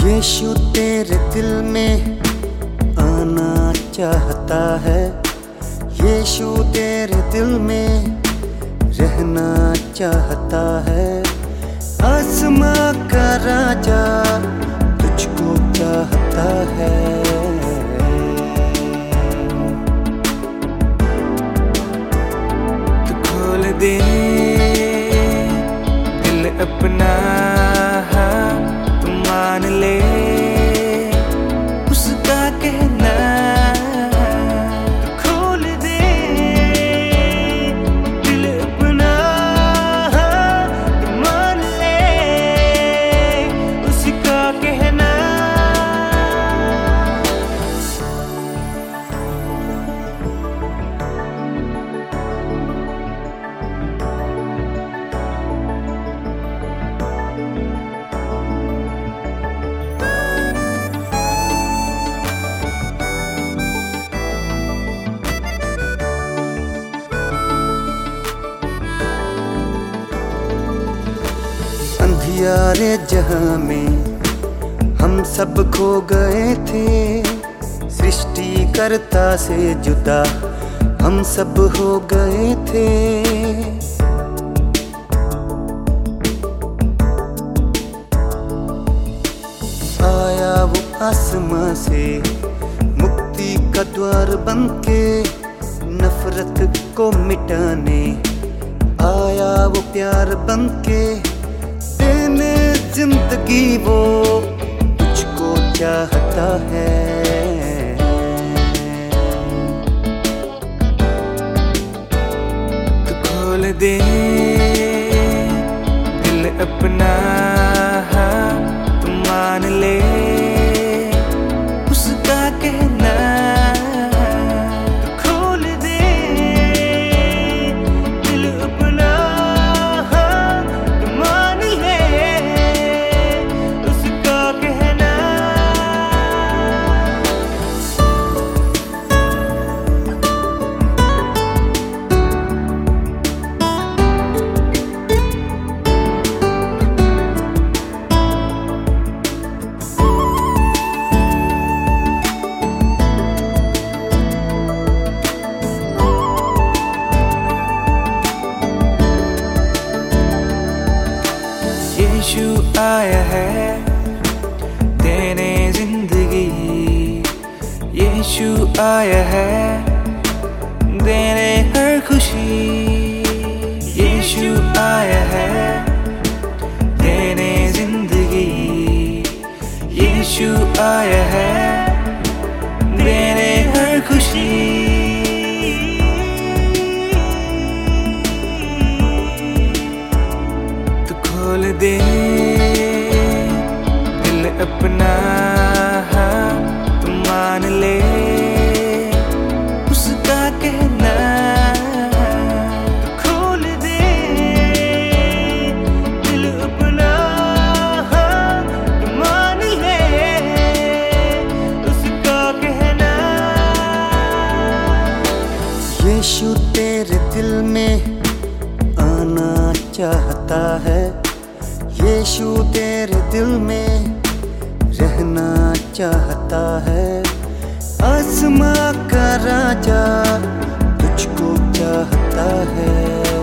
यीशु तेरे दिल में आना चाहता है। यीशु तेरे दिल में रहना चाहता है। आसमां का राजा तुझको चाहता है। तू खोल दे दिल अपना, तू मान ले उसका कहना। तू खोल दे दिल अपना, तू मान ले उसका कहना। अंधियारे जहां में हम सब खो गए थे। सृष्टिकर्ता से जुदा हम सब हो गए थे। आया वो आसमां से मुक्ति का द्वार बनके, नफरत को मिटाने आया वो प्यार बनके। देने जिंदगी वो तुझको चाहता है। तू खोल दे दिल अपना, तू मान ले उसका कहना। तू खोल दे दिल अपना, तू मान ले उसका कहना। यीशु आया है देने जिंदगी। यीशु आया है देने हर खुशी। यीशु आया है देने जिंदगी। यीशु आया है देने हर खुशी। तू खोल दे दिल अपना, तू मान ले उसका कहना। तू खोल दे दिल अपना, तू मान ले उसका कहना। यीशु तेरे दिल में आना चाहता है। यीशु तेरे दिल में रहना चाहता है। आसमां का राजा तुझको चाहता है।